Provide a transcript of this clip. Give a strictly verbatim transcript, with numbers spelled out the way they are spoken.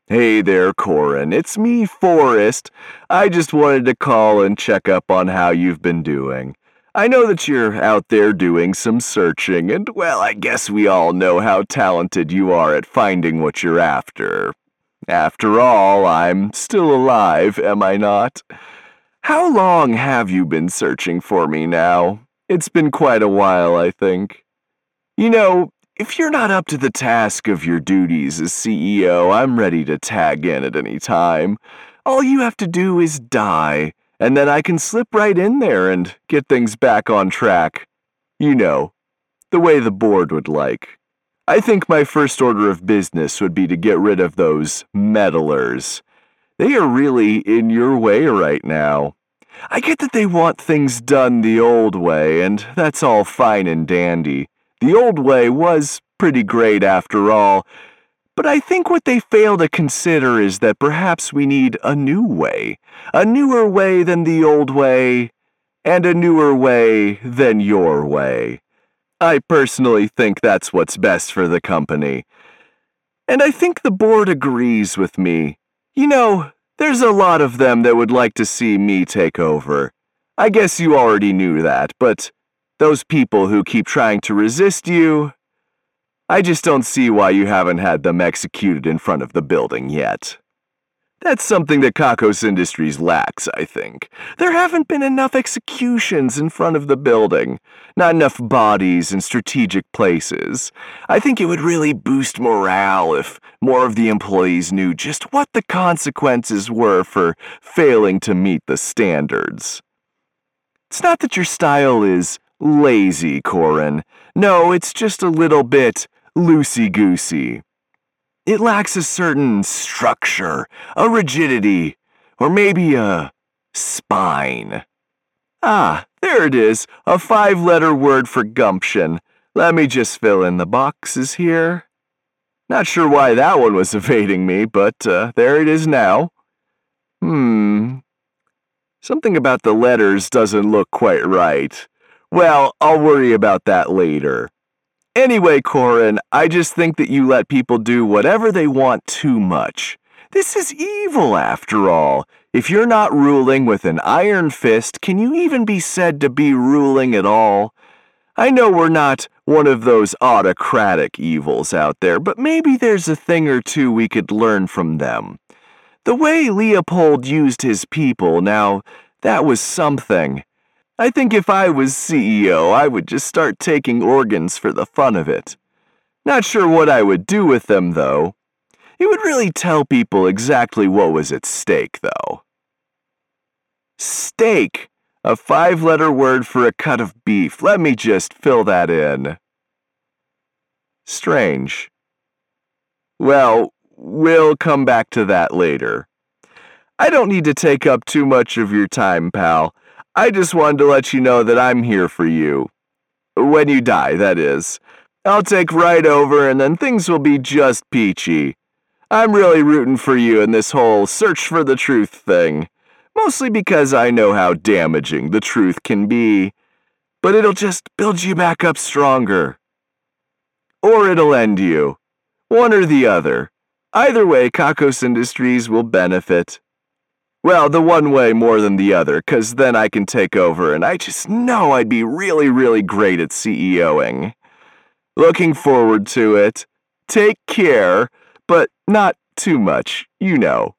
Hey there, Corin. It's me, Forrest. I just wanted to call and check up on how you've been doing. I know that you're out there doing some searching, and well, I guess we all know how talented you are at finding what you're after. After all, I'm still alive, am I not? How long have you been searching for me now? It's been quite a while, I think. You know, if you're not up to the task of your duties as C E O, I'm ready to tag in at any time. All you have to do is die, and then I can slip right in there and get things back on track. You know, the way the board would like. I think my first order of business would be to get rid of those meddlers. They are really in your way right now. I get that they want things done the old way, and that's all fine and dandy. The old way was pretty great after all, but I think what they fail to consider is that perhaps we need a new way, a newer way than the old way, and a newer way than your way. I personally think that's what's best for the company. And I think the board agrees with me. You know, there's a lot of them that would like to see me take over. I guess you already knew that, but those people who keep trying to resist you, I just don't see why you haven't had them executed in front of the building yet. That's something that Kakos Industries lacks, I think. There haven't been enough executions in front of the building, not enough bodies in strategic places. I think it would really boost morale if more of the employees knew just what the consequences were for failing to meet the standards. It's not that your style is lazy, Corin. No, it's just a little bit loosey-goosey. It lacks a certain structure, a rigidity, or maybe a spine. Ah, there it is, a five-letter word for gumption. Let me just fill in the boxes here. Not sure why that one was evading me, but uh, there it is now. Hmm. Something about the letters doesn't look quite right. Well, I'll worry about that later. Anyway, Corin, I just think that you let people do whatever they want too much. This is evil, after all. If you're not ruling with an iron fist, can you even be said to be ruling at all? I know we're not one of those autocratic evils out there, but maybe there's a thing or two we could learn from them. The way Leopold used his people, now, that was something. I think if I was C E O, I would just start taking organs for the fun of it. Not sure what I would do with them, though. It would really tell people exactly what was at stake, though. Steak, a five-letter word for a cut of beef. Let me just fill that in. Strange. Well, we'll come back to that later. I don't need to take up too much of your time, pal. I just wanted to let you know that I'm here for you. When you die, that is. I'll take right over and then things will be just peachy. I'm really rooting for you in this whole search for the truth thing. Mostly because I know how damaging the truth can be. But it'll just build you back up stronger. Or it'll end you. One or the other. Either way, Kakos Industries will benefit. Well, the one way more than the other, 'cause then I can take over, and I just know I'd be really, really great at CEOing. Looking forward to it. Take care, but not too much, you know.